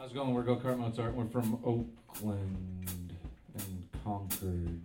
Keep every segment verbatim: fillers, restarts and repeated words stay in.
How's it going? We're Go Kart Mozart. We're from Oakland and Concord.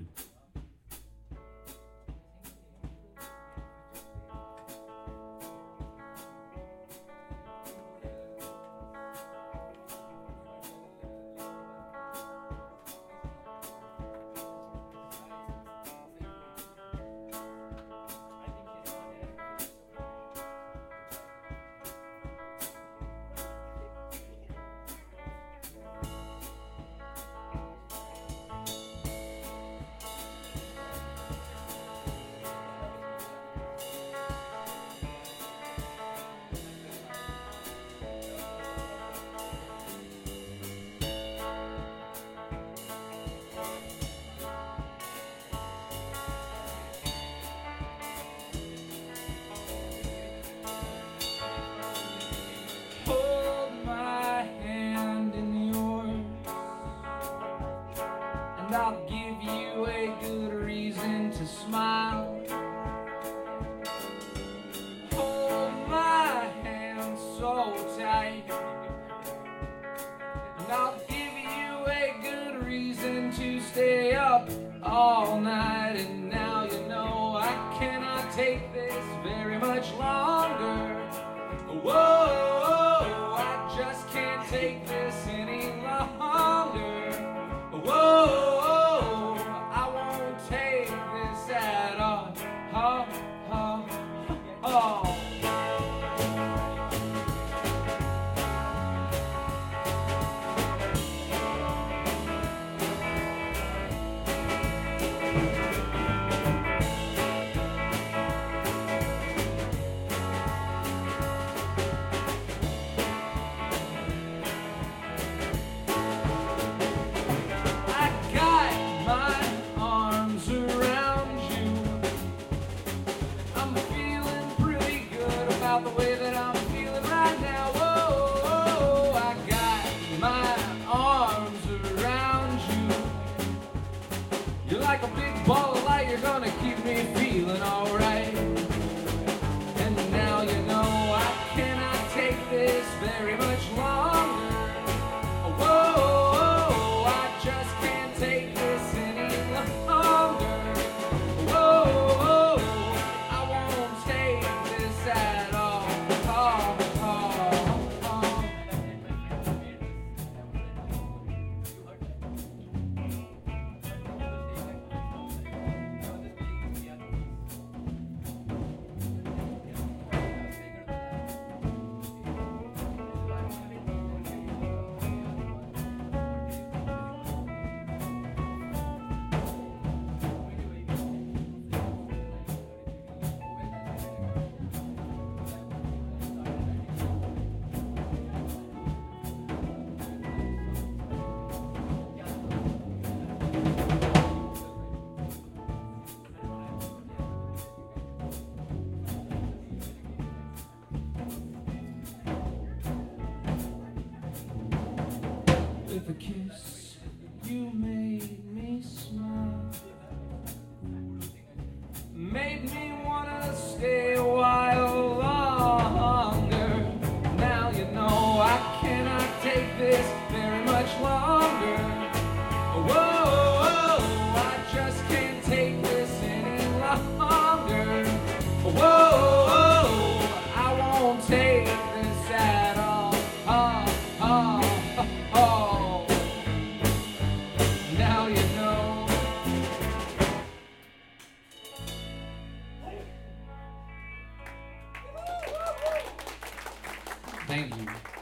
I'll give you a good reason to smile. Hold my hand so tight, and I'll give you a good reason to stay up all night. And now you know I cannot take this very much longer. Whoa, I just can't take this any longer. Whoa. Oh, oh, oh. The way that I'm feeling right now. Whoa, whoa, I got my arms around you. You're like a big ball of light, you're gonna keep me feeling alright. And now you know I cannot take this very much longer. Whoa, whoa, I just can't take this any longer. Whoa, whoa, I won't take this at all. With a kiss, you made me smile, made me wanna stay a while longer. Now you know I cannot take this very much longer. Whoa, whoa, I just can't take this any longer. Whoa, whoa, I won't take this at all. Oh, oh. Now you know. Thank you.